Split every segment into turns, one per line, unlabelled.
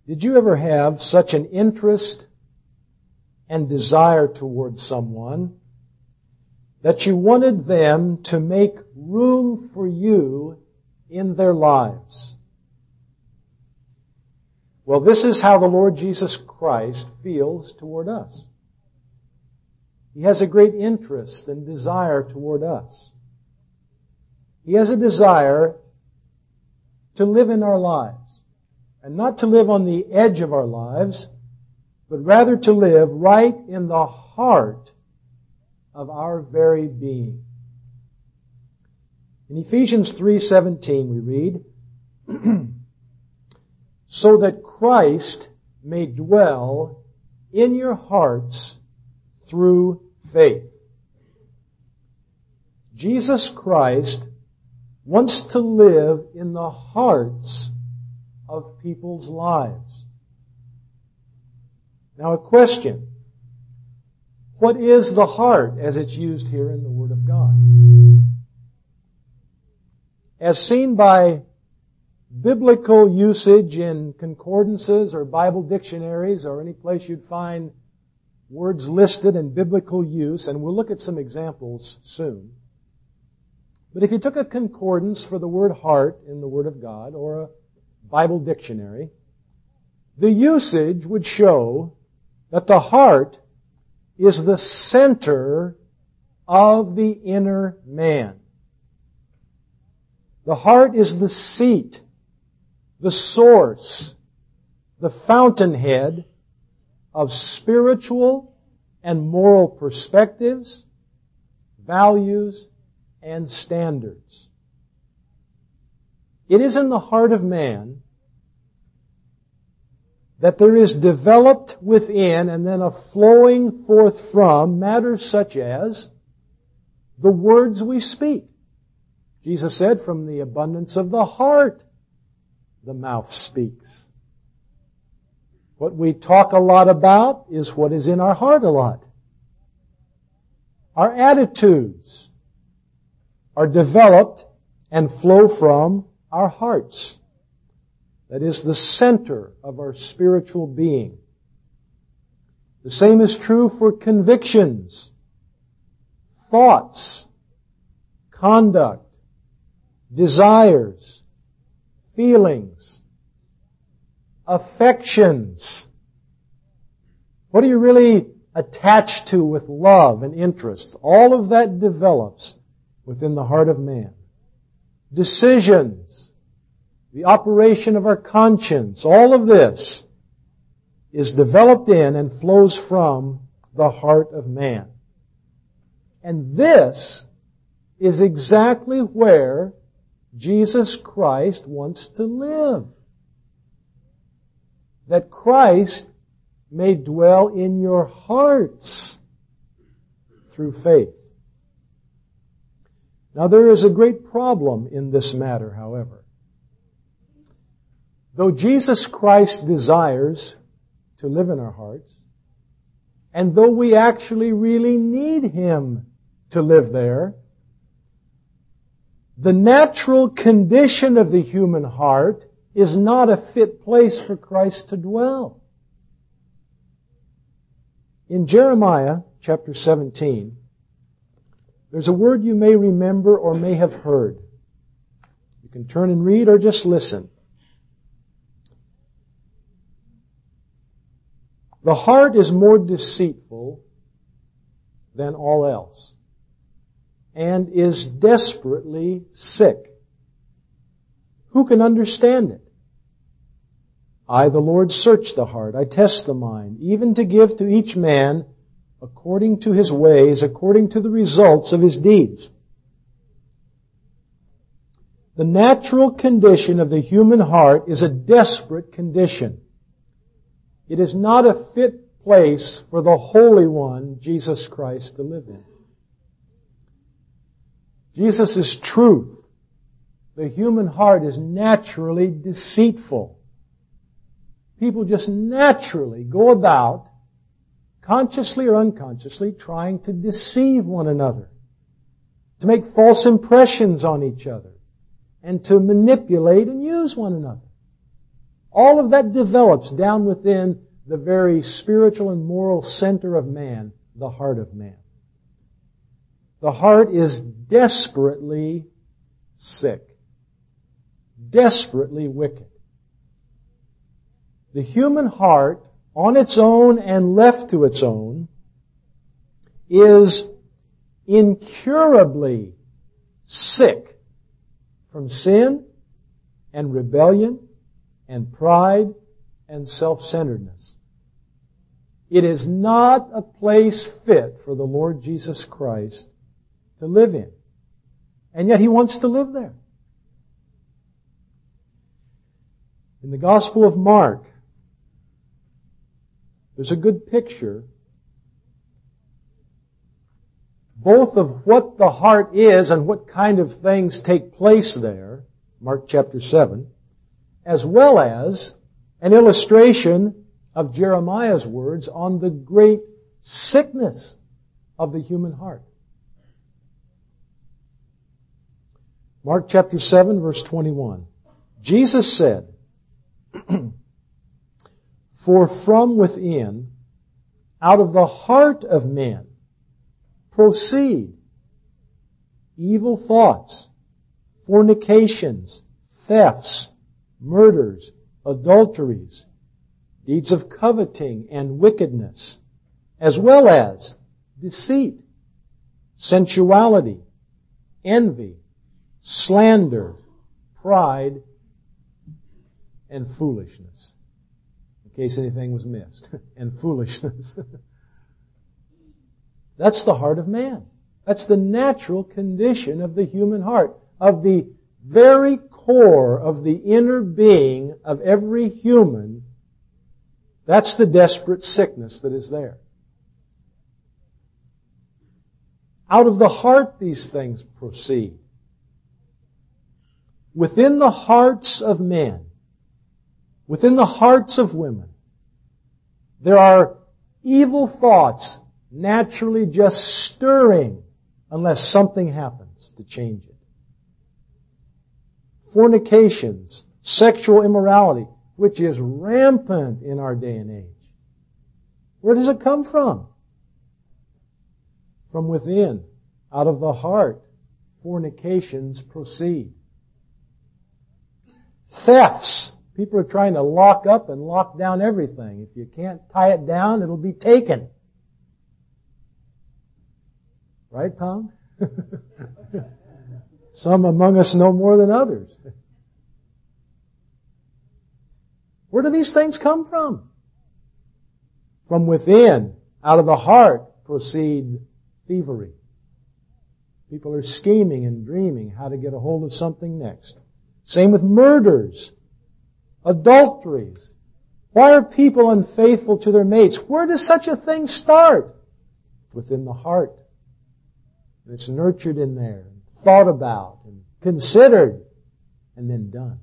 Did you ever have such an interest and desire towards someone that you wanted them to make room for you in their lives? Well, this is how the Lord Jesus Christ feels toward us. He has a great interest and desire toward us. He has a desire to live in our lives. And not to live on the edge of our lives, but rather to live right in the heart of our very being. In Ephesians 3:17 we read, so that Christ may dwell in your hearts through faith. Jesus Christ wants to live in the hearts of people's lives. Now a question. What is the heart as it's used here in the Word of God? As seen by biblical usage in concordances or Bible dictionaries or any place you'd find words listed in biblical use, and we'll look at some examples soon. But if you took a concordance for the word heart in the Word of God or a Bible dictionary, the usage would show that the heart is the center of the inner man. The heart is the seat, the source, the fountainhead of spiritual and moral perspectives, values, and standards. It is in the heart of man that there is developed within and then a flowing forth from matters such as the words we speak. Jesus said, from the abundance of the heart, the mouth speaks. What we talk a lot about is what is in our heart a lot. Our attitudes are developed and flow from our hearts. That is the center of our spiritual being. The same is true for convictions, thoughts, conduct, desires, feelings, affections. What are you really attached to with love and interests? All of that develops within the heart of man. Decisions, the operation of our conscience, all of this is developed in and flows from the heart of man. And this is exactly where Jesus Christ wants to live. That Christ may dwell in your hearts through faith. Now there is a great problem in this matter, however. Though Jesus Christ desires to live in our hearts, and though we actually really need Him to live there, the natural condition of the human heart is not a fit place for Christ to dwell. In Jeremiah chapter 17, there's a word you may remember or may have heard. You can turn and read or just listen. The heart is more deceitful than all else and is desperately sick. Who can understand it? I, the Lord, search the heart. I test the mind, even to give to each man according to his ways, according to the results of his deeds. The natural condition of the human heart is a desperate condition. It is not a fit place for the Holy One, Jesus Christ, to live in. Jesus is truth. The human heart is naturally deceitful. People just naturally go about, consciously or unconsciously, trying to deceive one another, to make false impressions on each other, and to manipulate and use one another. All of that develops down within the very spiritual and moral center of man, the heart of man. The heart is desperately sick, desperately wicked. The human heart, on its own and left to its own, is incurably sick from sin and rebellion and pride and self-centeredness. It is not a place fit for the Lord Jesus Christ to live in. And yet He wants to live there. In the Gospel of Mark, there's a good picture both of what the heart is and what kind of things take place there, Mark chapter 7, as well as an illustration of Jeremiah's words on the great sickness of the human heart. Mark chapter 7, verse 21. Jesus said, "For from within, out of the heart of men, proceed evil thoughts, fornications, thefts, murders, adulteries, deeds of coveting and wickedness, as well as deceit, sensuality, envy, slander, pride, and foolishness." In case anything was missed. And foolishness. That's the heart of man. That's the natural condition of the human heart, of the very core of the inner being of every human. That's the desperate sickness that is there. Out of the heart these things proceed. Within the hearts of men, within the hearts of women, there are evil thoughts naturally just stirring unless something happens to change it. Fornications, sexual immorality, which is rampant in our day and age. Where does it come from? From within, out of the heart, fornications proceed. Thefts. People are trying to lock up and lock down everything. If you can't tie it down, it'll be taken. Right, Tom? Some among us know more than others. Where do these things come from? From within, out of the heart, proceeds thievery. People are scheming and dreaming how to get a hold of something next. Same with murders, adulteries. Why are people unfaithful to their mates? Where does such a thing start? Within the heart. It's nurtured in there, thought about, and considered, and then done.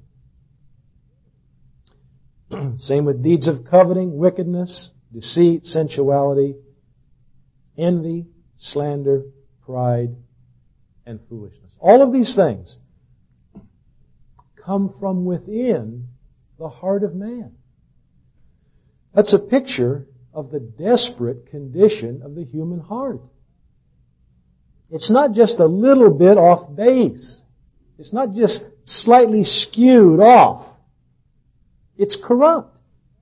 Same with deeds of coveting, wickedness, deceit, sensuality, envy, slander, pride, and foolishness. All of these things come from within the heart of man. That's a picture of the desperate condition of the human heart. It's not just a little bit off base. It's not just slightly skewed off. It's corrupt.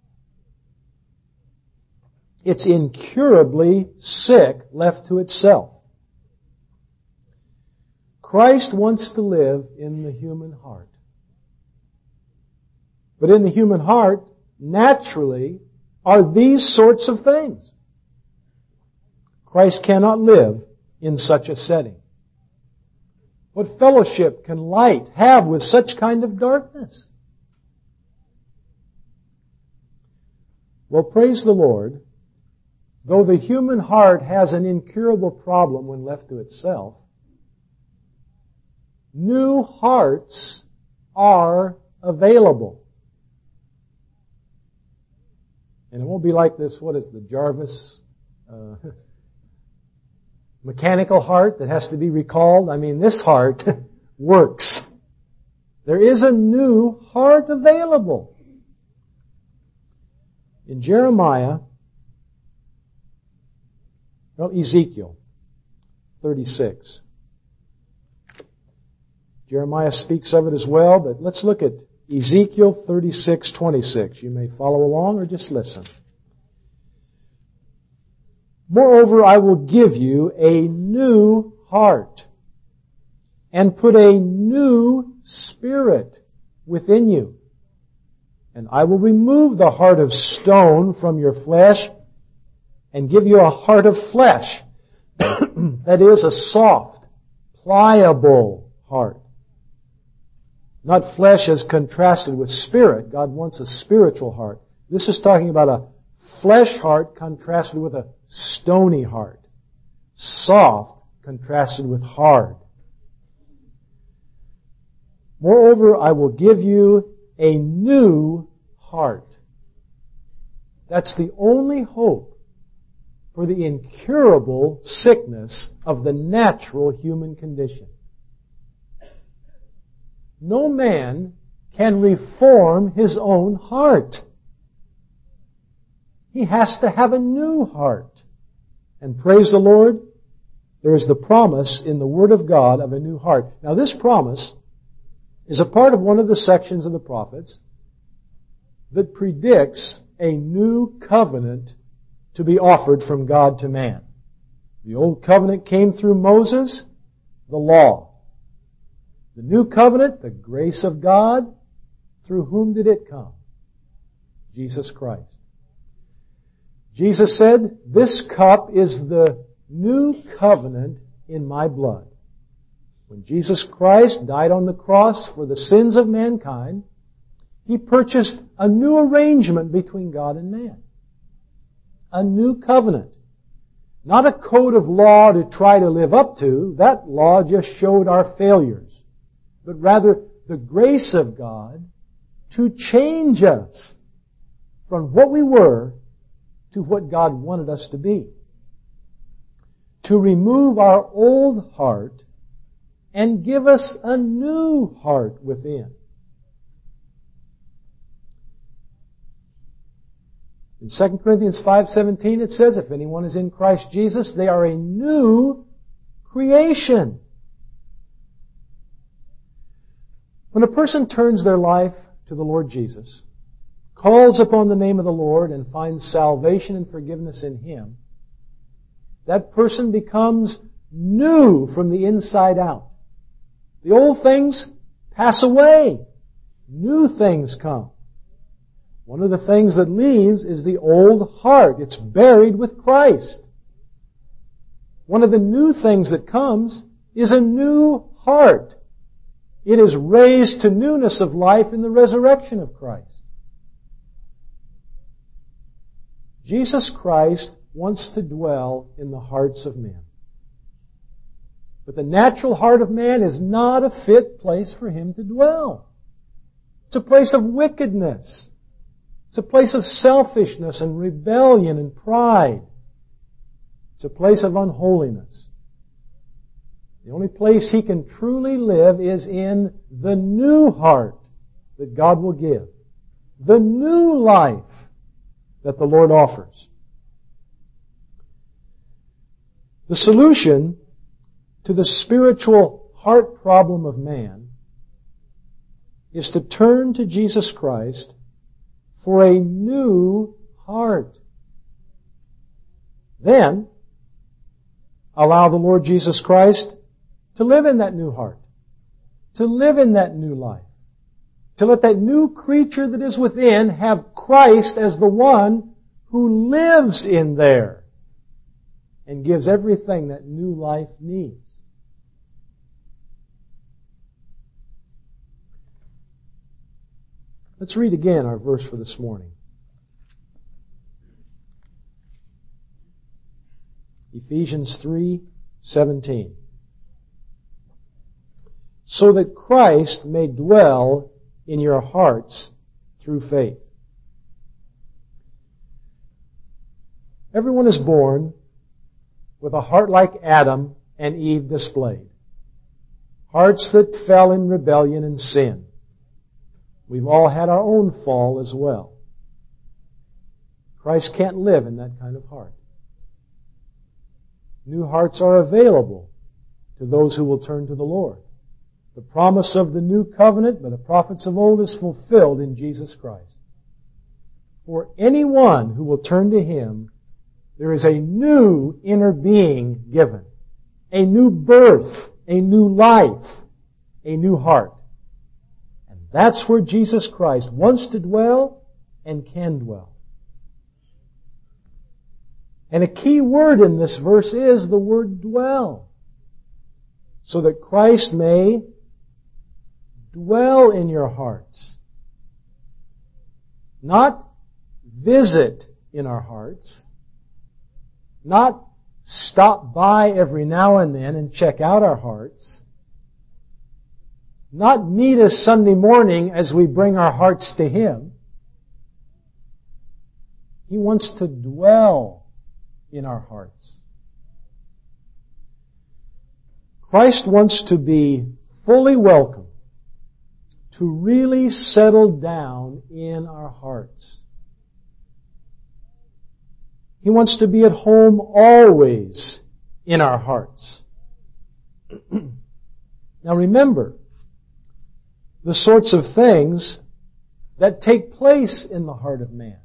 It's incurably sick left to itself. Christ wants to live in the human heart. But in the human heart, naturally, are these sorts of things. Christ cannot live in such a setting. What fellowship can light have with such kind of darkness? Well, praise the Lord. Though the human heart has an incurable problem when left to itself, new hearts are available. And it won't be like this, what is the Jarvis mechanical heart that has to be recalled. I mean, this heart works. There is a new heart available. In Ezekiel 36. Jeremiah speaks of it as well, but let's look at Ezekiel 36:26. You may follow along or just listen. Moreover, I will give you a new heart and put a new spirit within you. And I will remove the heart of stone from your flesh and give you a heart of flesh. That is, a soft, pliable heart. Not flesh as contrasted with spirit. God wants a spiritual heart. This is talking about a flesh heart contrasted with a stony heart. Soft contrasted with hard. Moreover, I will give you a new heart. That's the only hope for the incurable sickness of the natural human condition. No man can reform his own heart. He has to have a new heart. And praise the Lord, there is the promise in the Word of God of a new heart. Now this promise is a part of one of the sections of the prophets that predicts a new covenant to be offered from God to man. The old covenant came through Moses, the law. The new covenant, the grace of God, through whom did it come? Jesus Christ. Jesus said, "This cup is the new covenant in my blood." When Jesus Christ died on the cross for the sins of mankind, He purchased a new arrangement between God and man. A new covenant. Not a code of law to try to live up to. That law just showed our failures. But rather the grace of God to change us from what we were to what God wanted us to be. To remove our old heart and give us a new heart within. In 2 Corinthians 5:17 it says, if anyone is in Christ Jesus, they are a new creation. When a person turns their life to the Lord Jesus, calls upon the name of the Lord and finds salvation and forgiveness in Him, that person becomes new from the inside out. The old things pass away. New things come. One of the things that leaves is the old heart. It's buried with Christ. One of the new things that comes is a new heart. It is raised to newness of life in the resurrection of Christ. Jesus Christ wants to dwell in the hearts of men. But the natural heart of man is not a fit place for Him to dwell. It's a place of wickedness. It's a place of selfishness and rebellion and pride. It's a place of unholiness. The only place He can truly live is in the new heart that God will give. The new life that the Lord offers. The solution to the spiritual heart problem of man is to turn to Jesus Christ for a new heart. Then, allow the Lord Jesus Christ to live in that new heart, to live in that new life, to let that new creature that is within have Christ as the one who lives in there and gives everything that new life needs. Let's read again our verse for this morning. Ephesians 3:17. So that Christ may dwell in your hearts through faith. Everyone is born with a heart like Adam and Eve displayed. Hearts that fell in rebellion and sin. We've all had our own fall as well. Christ can't live in that kind of heart. New hearts are available to those who will turn to the Lord. The promise of the new covenant by the prophets of old is fulfilled in Jesus Christ. For anyone who will turn to Him, there is a new inner being given, a new birth, a new life, a new heart. And that's where Jesus Christ wants to dwell and can dwell. And a key word in this verse is the word dwell, so that Christ may dwell in your hearts. Not visit in our hearts, not stop by every now and then and check out our hearts, not meet us Sunday morning as we bring our hearts to Him. He wants to dwell in our hearts. Christ wants to be fully welcome, to really settle down in our hearts. He wants to be at home always in our hearts. Now remember, the sorts of things that take place in the heart of man.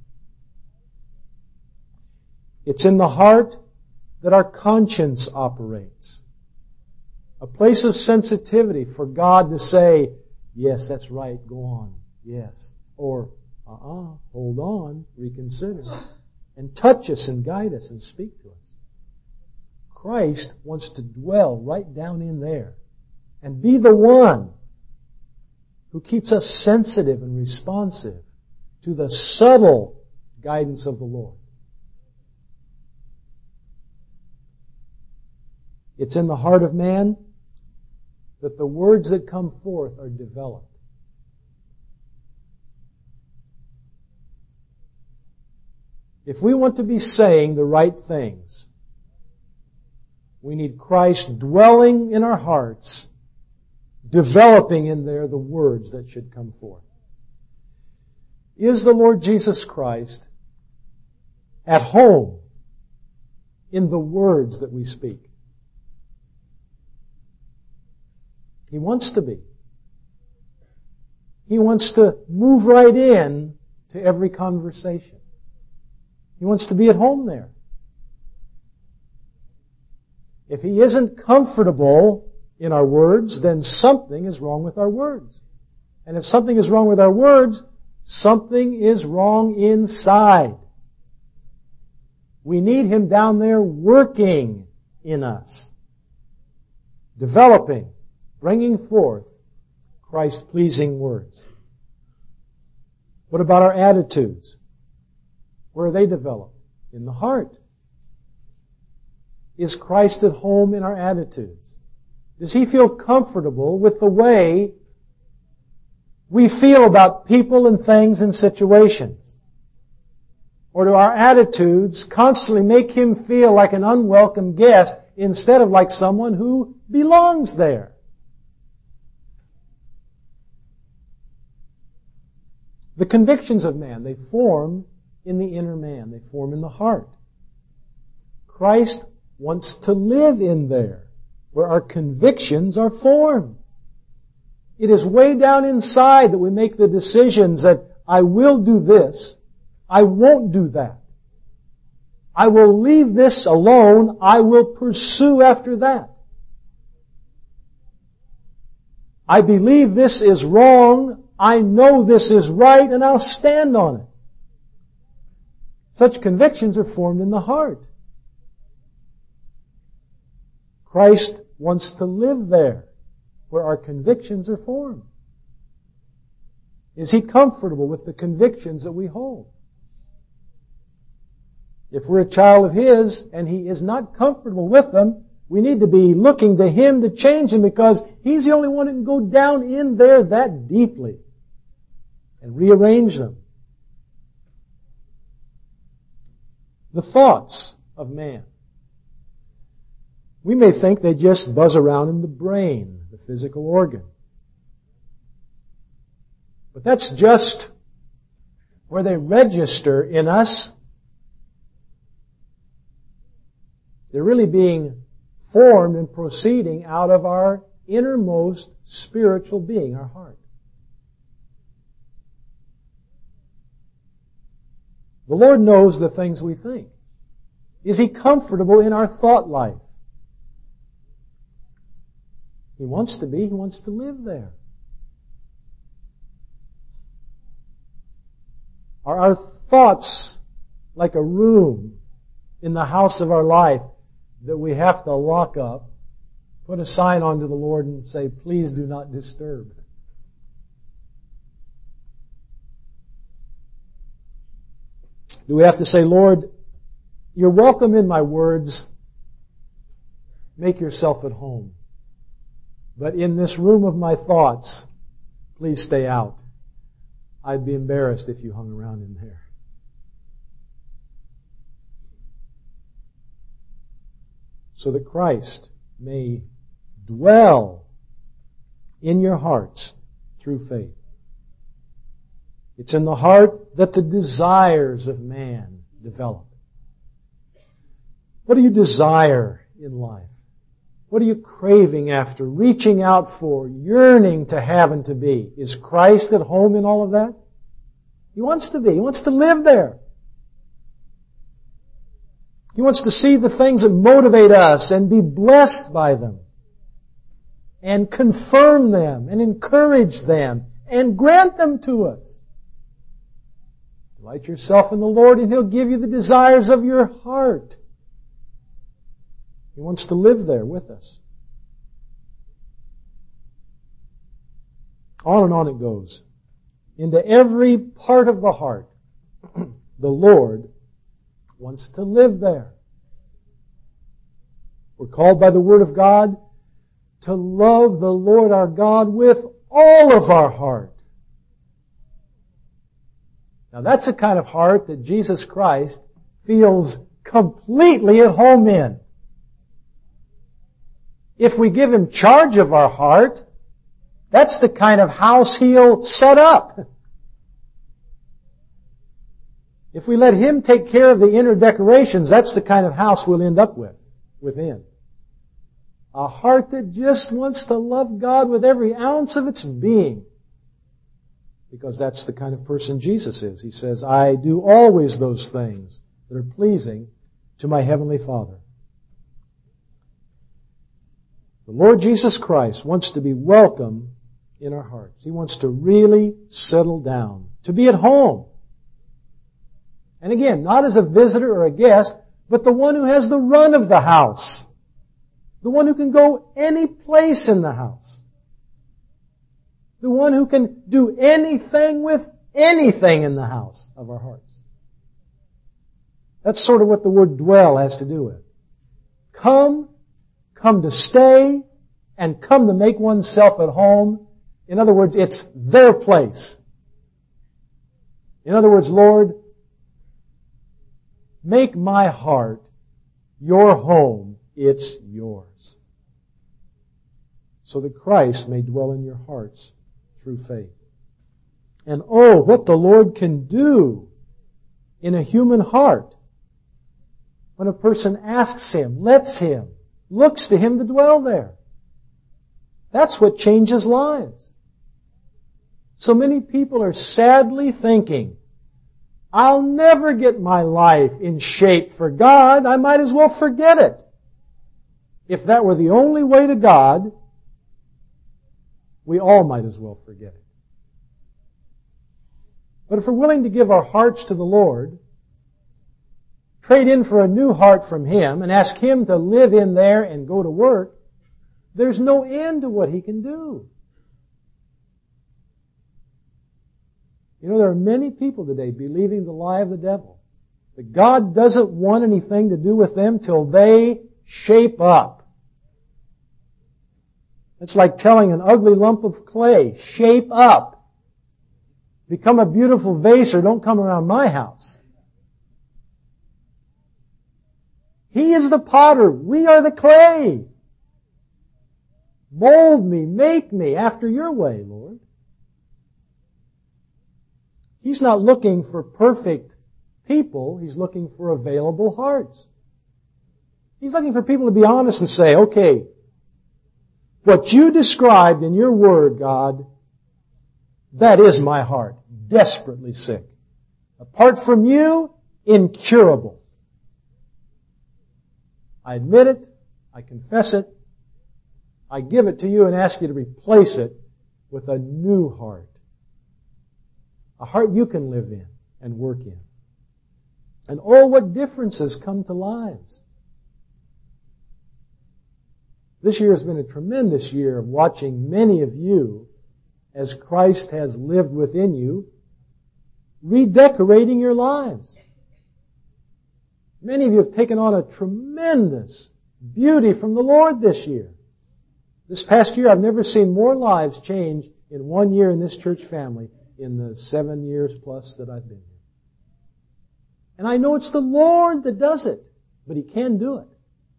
It's in the heart that our conscience operates. A place of sensitivity for God to say, yes, that's right, go on, yes. Or, hold on, reconsider. And touch us and guide us and speak to us. Christ wants to dwell right down in there and be the one who keeps us sensitive and responsive to the subtle guidance of the Lord. It's in the heart of man that the words that come forth are developed. If we want to be saying the right things, we need Christ dwelling in our hearts, developing in there the words that should come forth. Is the Lord Jesus Christ at home in the words that we speak? He wants to be. He wants to move right in to every conversation. He wants to be at home there. If He isn't comfortable in our words, then something is wrong with our words. And if something is wrong with our words, something is wrong inside. We need Him down there working in us, developing, bringing forth Christ-pleasing words. What about our attitudes? Where are they developed? In the heart. Is Christ at home in our attitudes? Does He feel comfortable with the way we feel about people and things and situations? Or do our attitudes constantly make Him feel like an unwelcome guest instead of like someone who belongs there? The convictions of man, they form in the inner man. They form in the heart. Christ wants to live in there, where our convictions are formed. It is way down inside that we make the decisions that I will do this, I won't do that. I will leave this alone, I will pursue after that. I believe this is wrong, I know this is right, and I'll stand on it. Such convictions are formed in the heart. Christ wants to live there, where our convictions are formed. Is He comfortable with the convictions that we hold? If we're a child of His and He is not comfortable with them, we need to be looking to Him to change them, because He's the only one who can go down in there that deeply and rearrange them. The thoughts of man. We may think they just buzz around in the brain, the physical organ. But that's just where they register in us They're really being formed and proceeding out of our innermost spiritual being, our heart. The Lord knows the things we think. Is He comfortable in our thought life? He wants to be. He wants to live there. Are our thoughts like a room in the house of our life that we have to lock up, put a sign onto the Lord and say, please do not disturb? Do we have to say, Lord, you're welcome in my words. Make yourself at home. But in this room of my thoughts, please stay out. I'd be embarrassed if you hung around in there. So that Christ may dwell in your hearts through faith. It's in the heart that the desires of man develop. What do you desire in life? What are you craving after, reaching out for, yearning to have and to be? Is Christ at home in all of that? He wants to be. He wants to live there. He wants to see the things that motivate us and be blessed by them, and confirm them and encourage them and grant them to us. Delight yourself in the Lord and He'll give you the desires of your heart. He wants to live there with us. On and on it goes. Into every part of the heart, the Lord wants to live there. We're called by the Word of God to love the Lord our God with all of our heart. Now that's the kind of heart that Jesus Christ feels completely at home in. If we give Him charge of our heart, that's the kind of house He'll set up. If we let Him take care of the inner decorations, that's the kind of house we'll end up within. A heart that just wants to love God with every ounce of its being. Because that's the kind of person Jesus is. He says, I do always those things that are pleasing to my Heavenly Father. The Lord Jesus Christ wants to be welcome in our hearts. He wants to really settle down, to be at home. And again, not as a visitor or a guest, but the one who has the run of the house. The one who can go any place in the house. The one who can do anything with anything in the house of our hearts. That's sort of what the word dwell has to do with. Come to stay, and come to make oneself at home. In other words, it's their place. In other words, Lord, make my heart your home. It's yours. So that Christ may dwell in your hearts through faith. And oh, what the Lord can do in a human heart when a person asks Him, lets Him, looks to Him to dwell there. That's what changes lives. So many people are sadly thinking, I'll never get my life in shape for God. I might as well forget it. If that were the only way to God, we all might as well forget it. But if we're willing to give our hearts to the Lord, trade in for a new heart from Him, and ask Him to live in there and go to work, there's no end to what He can do. You know, there are many people today believing the lie of the devil, that God doesn't want anything to do with them till they shape up. It's like telling an ugly lump of clay, shape up. Become a beautiful vase or don't come around my house. He is the potter. We are the clay. Mold me, make me after your way, Lord. He's not looking for perfect people. He's looking for available hearts. He's looking for people to be honest and say, okay, what you described in your word, God, that is my heart, desperately sick. Apart from you, incurable. I admit it. I confess it. I give it to you and ask you to replace it with a new heart. A heart you can live in and work in. And oh, what differences come to lives. This year has been a tremendous year of watching many of you, as Christ has lived within you, redecorating your lives. Many of you have taken on a tremendous beauty from the Lord this year. This past year, I've never seen more lives change in 1 year in this church family in the 7 years plus that I've been here. And I know it's the Lord that does it, but He can do it.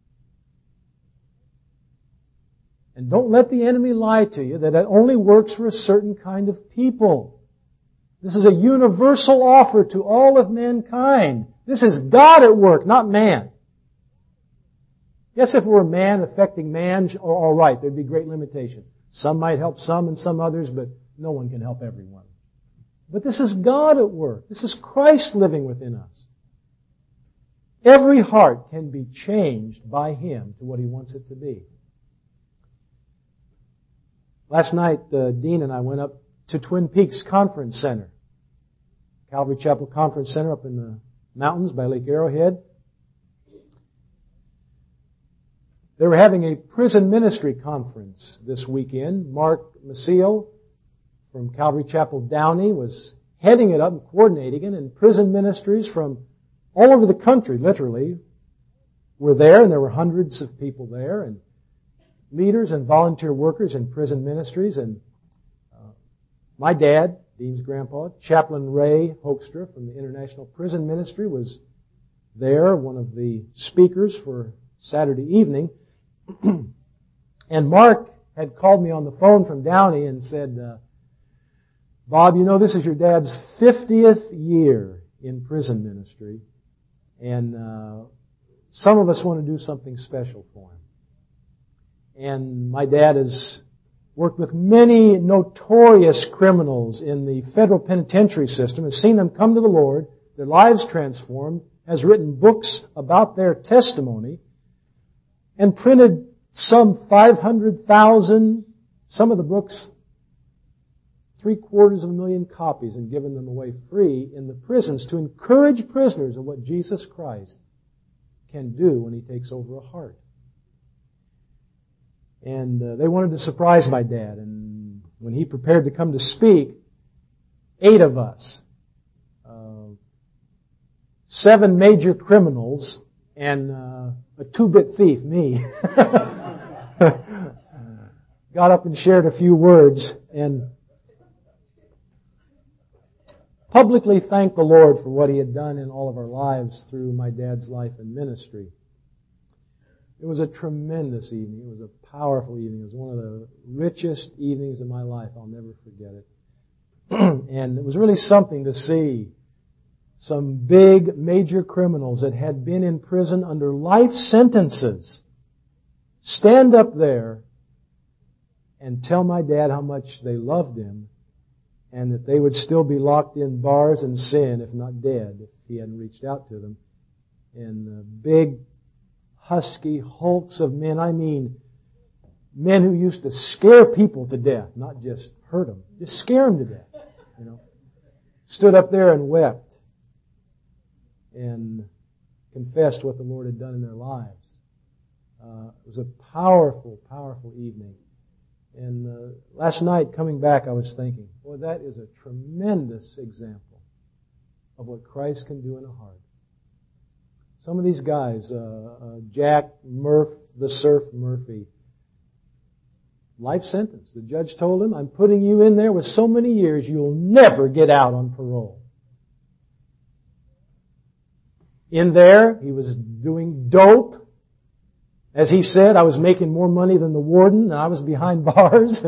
And don't let the enemy lie to you that it only works for a certain kind of people. This is a universal offer to all of mankind. This is God at work, not man. Yes, if it were man affecting man, all right, there'd be great limitations. Some might help some and some others, but no one can help everyone. But this is God at work. This is Christ living within us. Every heart can be changed by Him to what He wants it to be. Last night, Dean and I went up to Twin Peaks Conference Center, Calvary Chapel Conference Center up in the mountains by Lake Arrowhead. They were having a prison ministry conference this weekend. Mark Maciel from Calvary Chapel Downey was heading it up and coordinating it, and prison ministries from all over the country, literally, were there, and there were hundreds of people there, and leaders and volunteer workers in prison ministries. And my dad, Dean's grandpa, Chaplain Ray Hoekstra from the International Prison Ministry, was there, one of the speakers for Saturday evening. And Mark had called me on the phone from Downey and said, Bob, you know, this is your dad's 50th year in prison ministry, and some of us want to do something special for him. And my dad has worked with many notorious criminals in the federal penitentiary system, has seen them come to the Lord, their lives transformed, has written books about their testimony, and printed some 500,000, some of the books, 750,000 copies, and given them away free in the prisons to encourage prisoners of what Jesus Christ can do when He takes over a heart. And they wanted to surprise my dad. And when he prepared to come to speak, 8 of us, 7 major criminals, and a 2-bit thief, me, got up and shared a few words and publicly thanked the Lord for what He had done in all of our lives through my dad's life and ministry. It was a tremendous evening. It was a powerful evening. It was one of the richest evenings of my life. I'll never forget it. And it was really something to see some big, major criminals that had been in prison under life sentences stand up there and tell my dad how much they loved him and that they would still be locked in bars and sin, if not dead, if he hadn't reached out to them. And big, husky hulks of men. I mean, men who used to scare people to death, not just hurt them, just scare them to death. You know, stood up there and wept and confessed what the Lord had done in their lives. It was a powerful, powerful evening. And last night, coming back, I was thinking, boy, that is a tremendous example of what Christ can do in a heart. Some of these guys, Jack the Surf Murphy, life sentence. The judge told him, I'm putting you in there with so many years, you'll never get out on parole. In there, he was doing dope. As he said, I was making more money than the warden, and I was behind bars.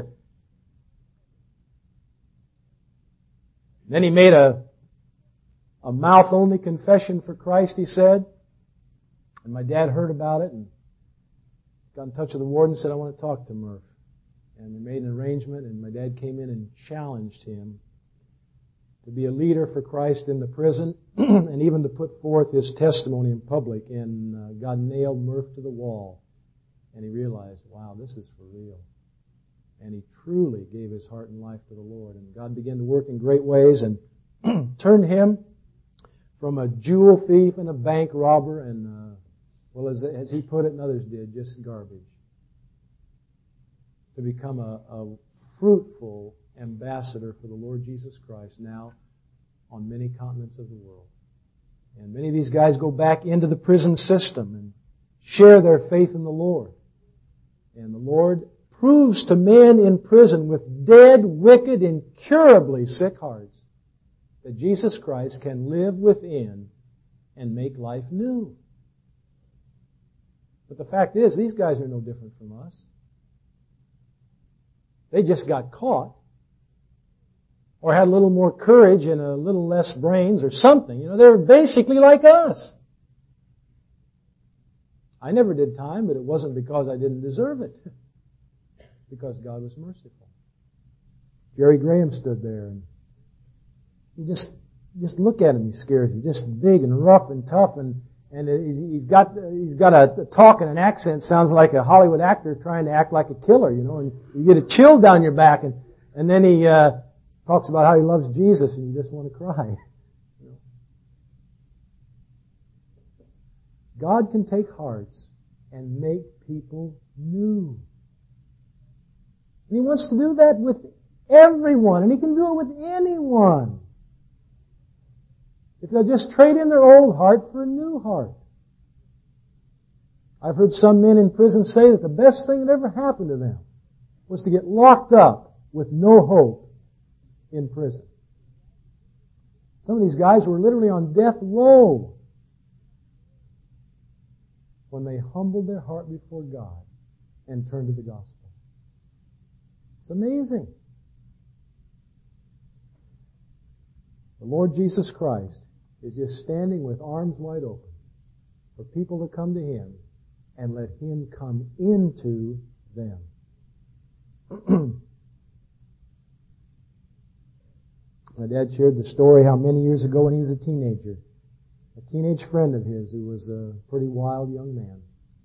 Then he made a mouth-only confession for Christ, he said. And my dad heard about it and got in touch with the warden and said, I want to talk to Murph. And we made an arrangement, and my dad came in and challenged him to be a leader for Christ in the prison and even to put forth his testimony in public. And God nailed Murph to the wall. And he realized, wow, this is for real. And he truly gave his heart and life to the Lord. And God began to work in great ways and turned him from a jewel thief and a bank robber and, as he put it and others did, just garbage, to become a fruitful ambassador for the Lord Jesus Christ now on many continents of the world. And many of these guys go back into the prison system and share their faith in the Lord. And the Lord proves to men in prison with dead, wicked, incurably sick hearts that Jesus Christ can live within and make life new. But the fact is, these guys are no different from us. They just got caught, or had a little more courage and a little less brains or something. You know, they're basically like us. I never did time, but it wasn't because I didn't deserve it. Because God was merciful. Jerry Graham stood there, and you just look at him, he scares you. Just big and rough and tough, and he's got a talk and an accent sounds like a Hollywood actor trying to act like a killer, you know, and you get a chill down your back, and then he talks about how he loves Jesus, and you just want to cry. You know? God can take hearts and make people new. And He wants to do that with everyone, and He can do it with anyone. If they'll just trade in their old heart for a new heart. I've heard some men in prison say that the best thing that ever happened to them was to get locked up with no hope in prison. Some of these guys were literally on death row when they humbled their heart before God and turned to the gospel. It's amazing. The Lord Jesus Christ is just standing with arms wide open for people to come to Him and let Him come into them. My dad shared the story how many years ago when he was a teenager, a teenage friend of his who was a pretty wild young man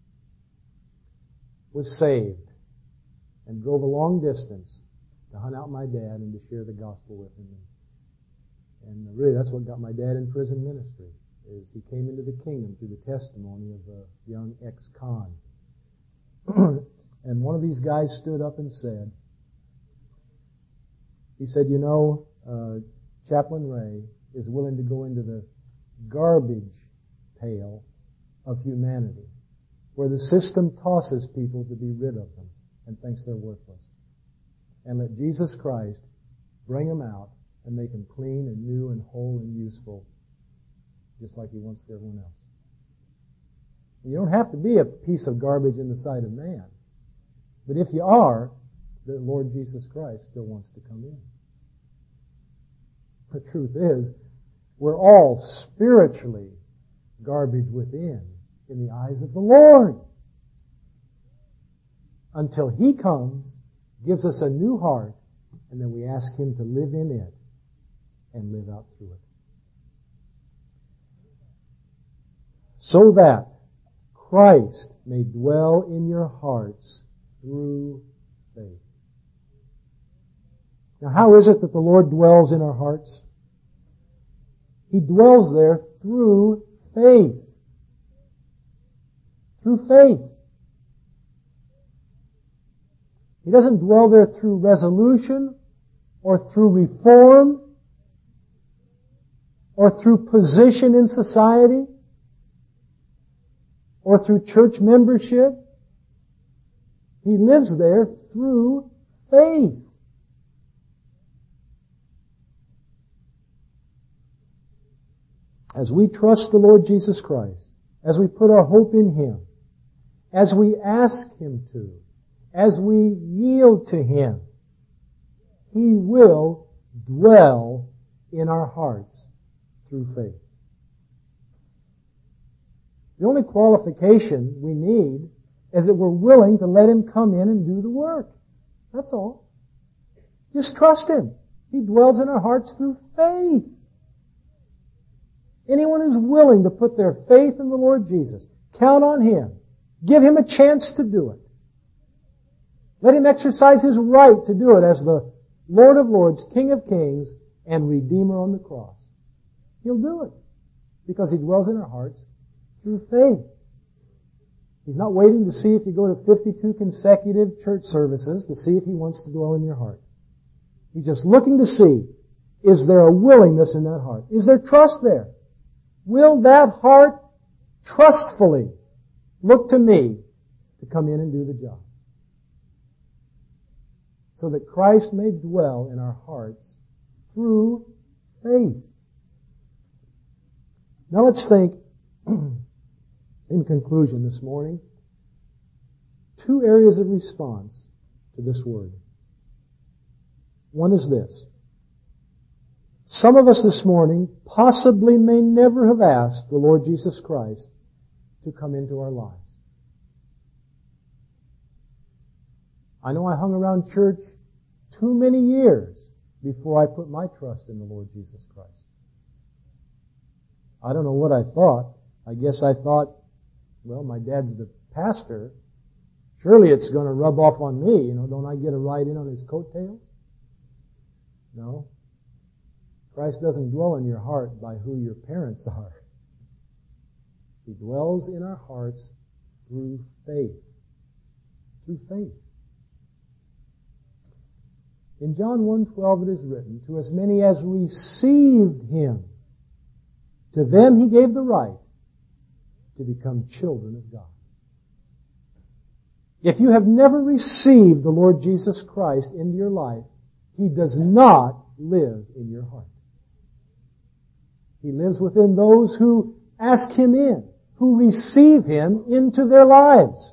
was saved and drove a long distance to hunt out my dad and to share the gospel with him. And really, that's what got my dad in prison ministry, is he came into the kingdom through the testimony of a young ex-con. And one of these guys stood up and said, you know, Chaplain Ray is willing to go into the garbage pail of humanity, where the system tosses people to be rid of them and thinks they're worthless, and let Jesus Christ bring them out and make them clean and new and whole and useful, just like He wants for everyone else. You don't have to be a piece of garbage in the sight of man. But if you are, the Lord Jesus Christ still wants to come in. The truth is, we're all spiritually garbage within in the eyes of the Lord. Until He comes, gives us a new heart, and then we ask Him to live in it and live out through it. So that Christ may dwell in your hearts through faith. Now, how is it that the Lord dwells in our hearts? He dwells there through faith. Through faith. He doesn't dwell there through resolution or through reform or through position in society or through church membership. He lives there through faith. As we trust the Lord Jesus Christ, as we put our hope in Him, as we ask Him to, as we yield to Him, He will dwell in our hearts through faith. The only qualification we need is that we're willing to let Him come in and do the work. That's all. Just trust Him. He dwells in our hearts through faith. Anyone who's willing to put their faith in the Lord Jesus, count on Him. Give Him a chance to do it. Let Him exercise His right to do it as the Lord of Lords, King of Kings, and Redeemer on the cross. He'll do it because He dwells in our hearts through faith. He's not waiting to see if you go to 52 consecutive church services to see if He wants to dwell in your heart. He's just looking to see, is there a willingness in that heart? Is there trust there? Will that heart trustfully look to me to come in and do the job? So that Christ may dwell in our hearts through faith. Now let's think, in conclusion this morning, two areas of response to this word. One is this. Some of us this morning possibly may never have asked the Lord Jesus Christ to come into our lives. I know I hung around church too many years before I put my trust in the Lord Jesus Christ. I don't know what I thought. I guess I thought, well, my dad's the pastor. Surely it's going to rub off on me. Don't I get a ride in on his coattails? No. Christ doesn't dwell in your heart by who your parents are. He dwells in our hearts through faith. Through faith. In John 1:12 it is written, to as many as received Him, to them He gave the right to become children of God. If you have never received the Lord Jesus Christ into your life, He does not live in your heart. He lives within those who ask Him in, who receive Him into their lives.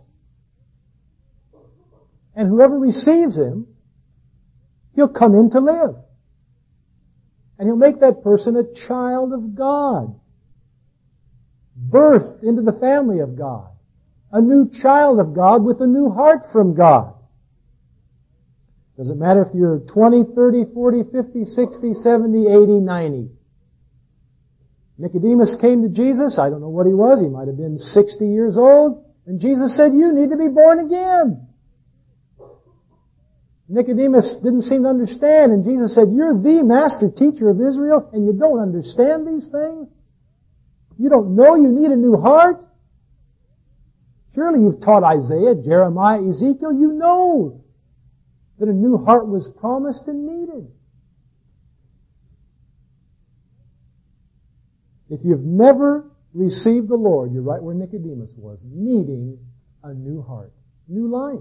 And whoever receives Him, He'll come in to live. And He'll make that person a child of God, birthed into the family of God, a new child of God with a new heart from God. Doesn't matter if you're 20, 30, 40, 50, 60, 70, 80, 90. Nicodemus came to Jesus. I don't know what he was. He might have been 60 years old. And Jesus said, you need to be born again. Nicodemus didn't seem to understand. And Jesus said, you're the master teacher of Israel and you don't understand these things? You don't know you need a new heart? Surely you've taught Isaiah, Jeremiah, Ezekiel. You know that a new heart was promised and needed. If you've never received the Lord, you're right where Nicodemus was, needing a new heart, new life.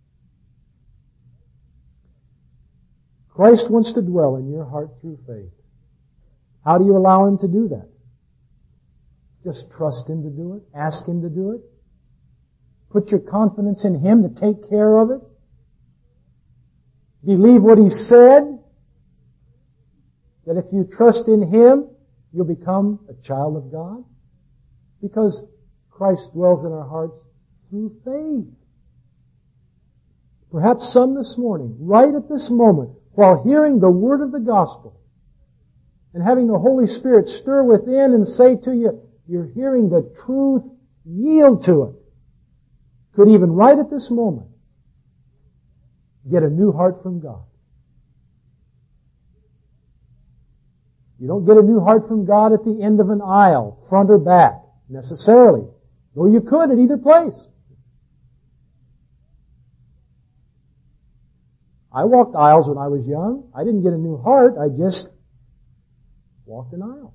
Christ wants to dwell in your heart through faith. How do you allow Him to do that? Just trust Him to do it. Ask Him to do it. Put your confidence in Him to take care of it. Believe what He said, that if you trust in Him, you'll become a child of God. Because Christ dwells in our hearts through faith. Perhaps some this morning, right at this moment, while hearing the word of the gospel and having the Holy Spirit stir within and say to you, you're hearing the truth, yield to it. Could even right at this moment get a new heart from God. You don't get a new heart from God at the end of an aisle, front or back, necessarily. Though you could at either place. I walked aisles when I was young. I didn't get a new heart. I just walked an aisle.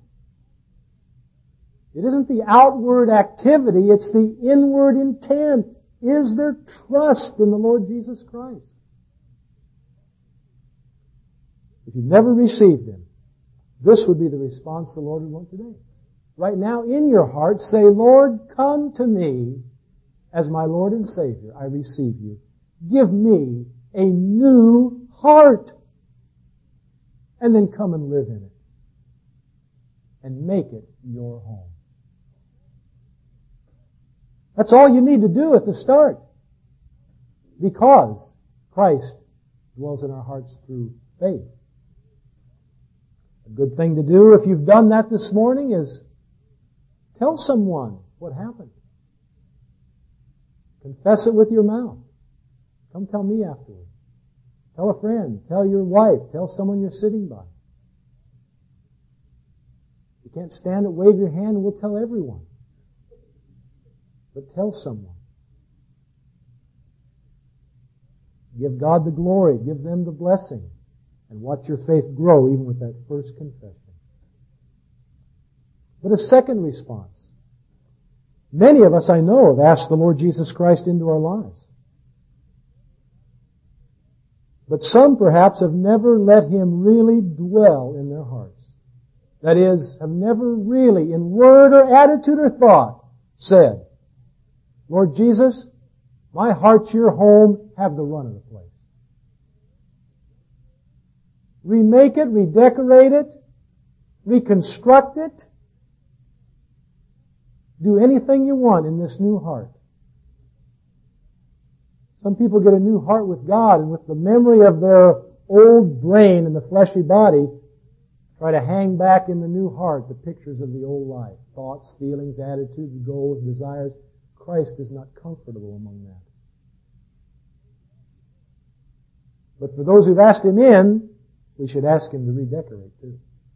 It isn't the outward activity. It's the inward intent. Is there trust in the Lord Jesus Christ? If you've never received Him, this would be the response the Lord would want today. Right now, in your heart, say, Lord, come to me as my Lord and Savior. I receive you. Give me a new heart. And then come and live in it. And make it your home. That's all you need to do at the start. Because Christ dwells in our hearts through faith. A good thing to do if you've done that this morning is tell someone what happened. Confess it with your mouth. Come tell me afterward. Tell a friend. Tell your wife. Tell someone you're sitting by. You can't stand it, wave your hand, and we'll tell everyone. But tell someone. Give God the glory. Give them the blessing. And watch your faith grow even with that first confession. But a second response. Many of us, I know, have asked the Lord Jesus Christ into our lives. But some perhaps have never let Him really dwell in their hearts. That is, have never really, in word or attitude or thought, said, Lord Jesus, my heart's your home, have the run of the place. Remake it, redecorate it, reconstruct it. Do anything you want in this new heart. Some people get a new heart with God, and with the memory of their old brain and the fleshy body, try to hang back in the new heart the pictures of the old life. Thoughts, feelings, attitudes, goals, desires. Christ is not comfortable among that. But for those who've asked Him in, we should ask Him to redecorate too.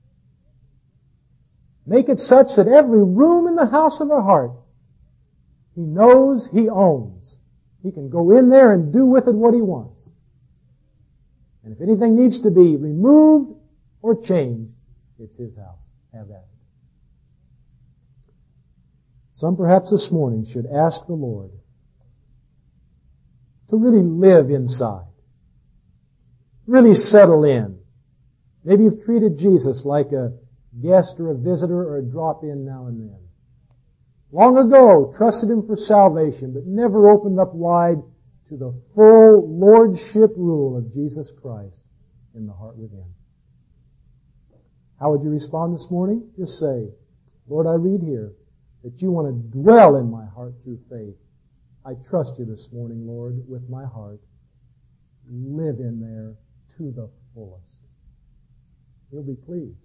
Make it such that every room in the house of our heart, He knows He owns. He can go in there and do with it what He wants. And if anything needs to be removed or changed, it's His house. Have at it. Some perhaps this morning should ask the Lord to really live inside. Really settle in. Maybe you've treated Jesus like a guest or a visitor or a drop-in now and then. Long ago, trusted Him for salvation, but never opened up wide to the full lordship rule of Jesus Christ in the heart within. How would you respond this morning? Just say, Lord, I read here that you want to dwell in my heart through faith. I trust you this morning, Lord, with my heart. Live in there to the fullest. He'll be pleased.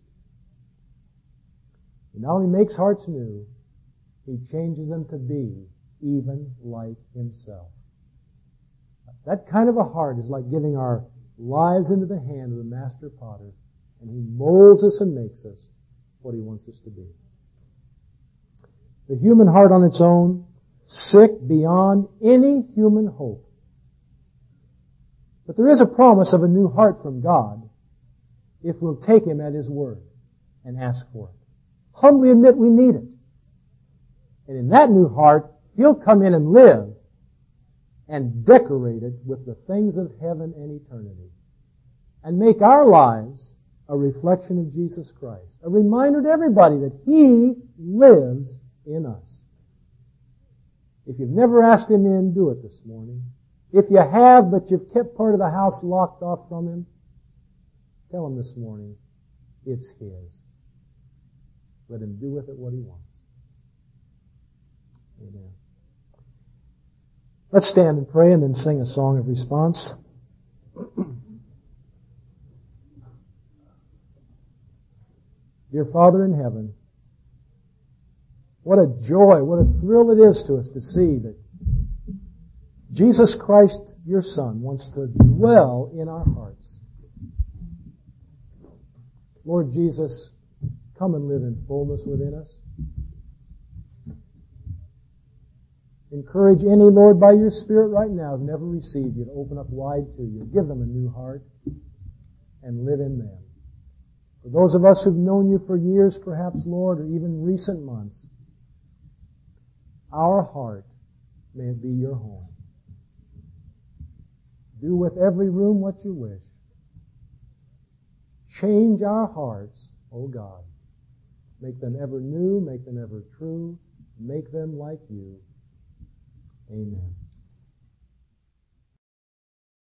He not only makes hearts new, He changes them to be even like Himself. That kind of a heart is like giving our lives into the hand of the Master Potter, and He molds us and makes us what He wants us to be. The human heart on its own, sick beyond any human hope. But there is a promise of a new heart from God if we'll take Him at His word and ask for it. Humbly admit we need it. And in that new heart, He'll come in and live and decorate it with the things of heaven and eternity and make our lives a reflection of Jesus Christ. A reminder to everybody that He lives in us. If you've never asked Him in, do it this morning. If you have, but you've kept part of the house locked off from Him, tell Him this morning, it's His. Let Him do with it what He wants. Amen. Let's stand and pray and then sing a song of response. Dear Father in heaven, what a joy, what a thrill it is to us to see that Jesus Christ, your Son, wants to dwell in our hearts. Lord Jesus, come and live in fullness within us. Encourage any, Lord, by your Spirit right now who've never received you to open up wide to you. Give them a new heart and live in them. For those of us who've known you for years, perhaps, Lord, or even recent months, our heart, may it be your home. Do with every room what you wish. Change our hearts, O God. Make them ever new, make them ever true, make them like you. Amen.